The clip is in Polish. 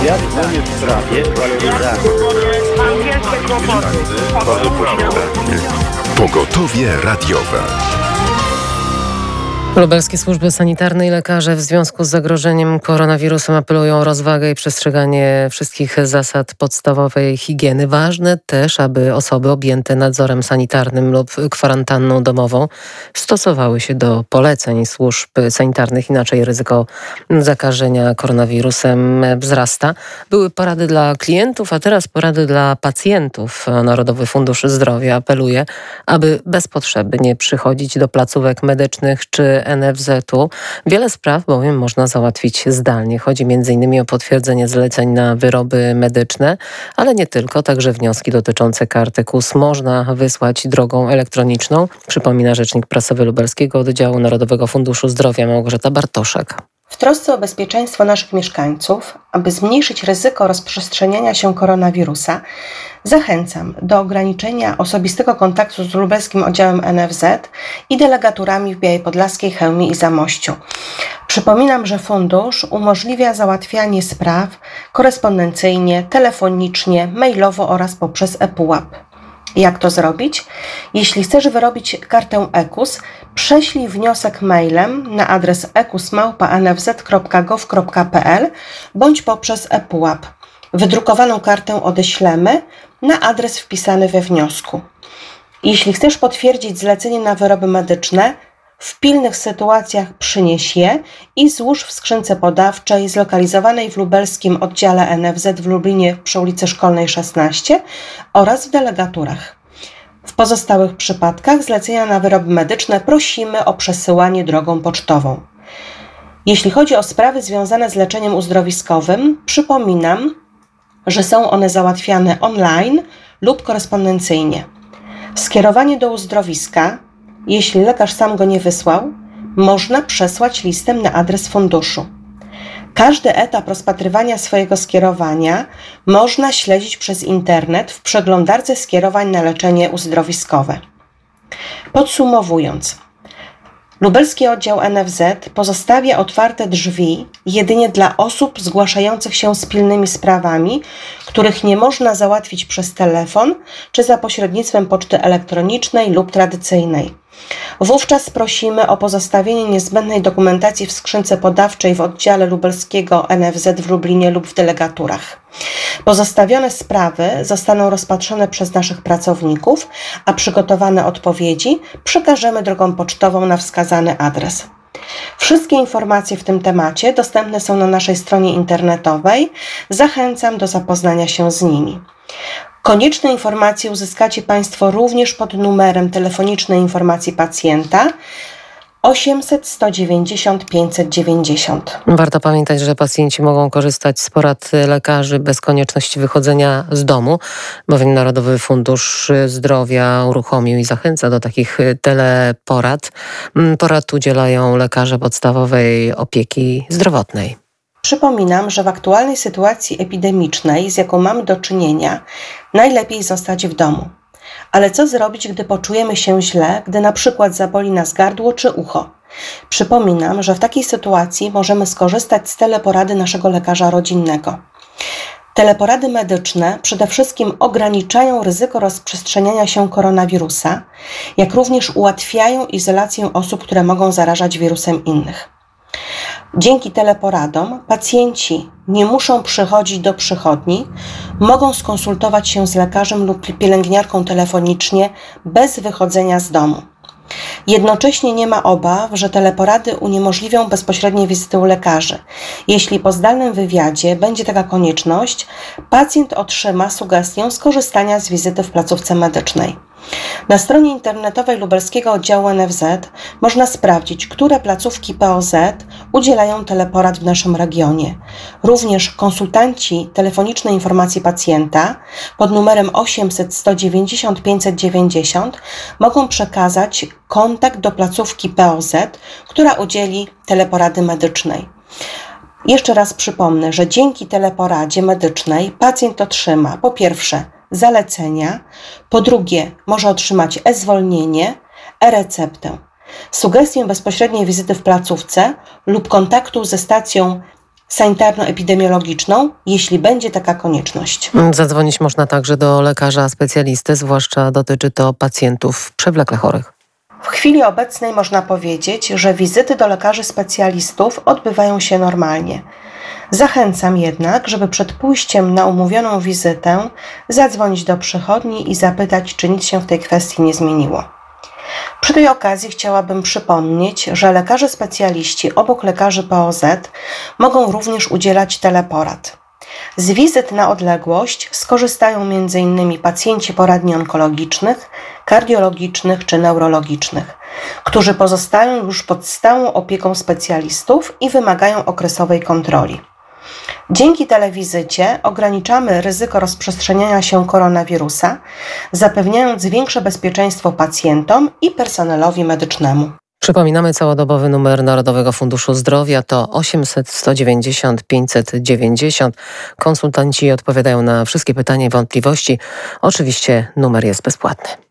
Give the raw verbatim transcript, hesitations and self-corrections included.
Świat dzwoni w sprawie waloryzacji. Pogotowie radiowe. Lubelskie służby sanitarne i lekarze w związku z zagrożeniem koronawirusem apelują o rozwagę i przestrzeganie wszystkich zasad podstawowej higieny. Ważne też, aby osoby objęte nadzorem sanitarnym lub kwarantanną domową stosowały się do poleceń służb sanitarnych, inaczej ryzyko zakażenia koronawirusem wzrasta. Były porady dla klientów, a teraz porady dla pacjentów. Narodowy Fundusz Zdrowia apeluje, aby bez potrzeby nie przychodzić do placówek medycznych czy N F Z-u. Wiele spraw bowiem można załatwić zdalnie. Chodzi między innymi o potwierdzenie zleceń na wyroby medyczne, ale nie tylko. Także wnioski dotyczące karty K U S można wysłać drogą elektroniczną. Przypomina rzecznik prasowy Lubelskiego Oddziału Narodowego Funduszu Zdrowia Małgorzata Bartoszek. W trosce o bezpieczeństwo naszych mieszkańców, aby zmniejszyć ryzyko rozprzestrzeniania się koronawirusa, zachęcam do ograniczenia osobistego kontaktu z lubelskim oddziałem N F Z i delegaturami w Białej Podlaskiej, Chełmie i Zamościu. Przypominam, że fundusz umożliwia załatwianie spraw korespondencyjnie, telefonicznie, mailowo oraz poprzez ePUAP. Jak to zrobić? Jeśli chcesz wyrobić kartę E K U S, prześlij wniosek mailem na adres e k u s małpa n f z kropka gov kropka p l bądź poprzez ePUAP. Wydrukowaną kartę odeślemy na adres wpisany we wniosku. Jeśli chcesz potwierdzić zlecenie na wyroby medyczne, w pilnych sytuacjach przynieś je i złóż w skrzynce podawczej zlokalizowanej w lubelskim oddziale N F Z w Lublinie przy ulicy Szkolnej szesnaście oraz w delegaturach. W pozostałych przypadkach zlecenia na wyroby medyczne prosimy o przesyłanie drogą pocztową. Jeśli chodzi o sprawy związane z leczeniem uzdrowiskowym, przypominam, że są one załatwiane online lub korespondencyjnie. Skierowanie do uzdrowiska, jeśli lekarz sam go nie wysłał, można przesłać listem na adres funduszu. Każdy etap rozpatrywania swojego skierowania można śledzić przez internet w przeglądarce skierowań na leczenie uzdrowiskowe. Podsumowując, lubelski oddział N F Z pozostawia otwarte drzwi jedynie dla osób zgłaszających się z pilnymi sprawami, których nie można załatwić przez telefon czy za pośrednictwem poczty elektronicznej lub tradycyjnej. Wówczas prosimy o pozostawienie niezbędnej dokumentacji w skrzynce podawczej w oddziale lubelskiego N F Z w Lublinie lub w delegaturach. Pozostawione sprawy zostaną rozpatrzone przez naszych pracowników, a przygotowane odpowiedzi przekażemy drogą pocztową na wskazany adres. Wszystkie informacje w tym temacie dostępne są na naszej stronie internetowej. Zachęcam do zapoznania się z nimi. Konieczne informacje uzyskacie Państwo również pod numerem telefonicznej informacji pacjenta osiemset sto dziewięćdziesiąt pięćset dziewięćdziesiąt. Warto pamiętać, że pacjenci mogą korzystać z porad lekarzy bez konieczności wychodzenia z domu, bowiem Narodowy Fundusz Zdrowia uruchomił i zachęca do takich teleporad. Porad udzielają lekarze podstawowej opieki zdrowotnej. Przypominam, że w aktualnej sytuacji epidemicznej, z jaką mamy do czynienia, najlepiej zostać w domu. Ale co zrobić, gdy poczujemy się źle, gdy na przykład zaboli nas gardło czy ucho? Przypominam, że w takiej sytuacji możemy skorzystać z teleporady naszego lekarza rodzinnego. Teleporady medyczne przede wszystkim ograniczają ryzyko rozprzestrzeniania się koronawirusa, jak również ułatwiają izolację osób, które mogą zarażać wirusem innych. Dzięki teleporadom pacjenci nie muszą przychodzić do przychodni, mogą skonsultować się z lekarzem lub pielęgniarką telefonicznie bez wychodzenia z domu. Jednocześnie nie ma obaw, że teleporady uniemożliwią bezpośrednie wizyty u lekarzy. Jeśli po zdalnym wywiadzie będzie taka konieczność, pacjent otrzyma sugestię skorzystania z wizyty w placówce medycznej. Na stronie internetowej lubelskiego oddziału N F Z można sprawdzić, które placówki P O Z udzielają teleporad w naszym regionie. Również konsultanci telefonicznej informacji pacjenta pod numerem osiemset sto dziewięćdziesiąt pięćset dziewięćdziesiąt mogą przekazać kontakt do placówki P O Z, która udzieli teleporady medycznej. Jeszcze raz przypomnę, że dzięki teleporadzie medycznej pacjent otrzyma po pierwsze zalecenia, po drugie może otrzymać e-zwolnienie, e-receptę, sugestię bezpośredniej wizyty w placówce lub kontaktu ze stacją sanitarno-epidemiologiczną, jeśli będzie taka konieczność. Zadzwonić można także do lekarza specjalisty, zwłaszcza dotyczy to pacjentów przewlekle chorych. W chwili obecnej można powiedzieć, że wizyty do lekarzy specjalistów odbywają się normalnie. Zachęcam jednak, żeby przed pójściem na umówioną wizytę zadzwonić do przychodni i zapytać, czy nic się w tej kwestii nie zmieniło. Przy tej okazji chciałabym przypomnieć, że lekarze specjaliści obok lekarzy P O Z mogą również udzielać teleporad. Z wizyt na odległość skorzystają m in pacjenci poradni onkologicznych, kardiologicznych czy neurologicznych, którzy pozostają już pod stałą opieką specjalistów i wymagają okresowej kontroli. Dzięki telewizycie ograniczamy ryzyko rozprzestrzeniania się koronawirusa, zapewniając większe bezpieczeństwo pacjentom i personelowi medycznemu. Przypominamy, całodobowy numer Narodowego Funduszu Zdrowia to osiemset sto dziewięćdziesiąt pięćset dziewięćdziesiąt. Konsultanci odpowiadają na wszystkie pytania i wątpliwości. Oczywiście numer jest bezpłatny.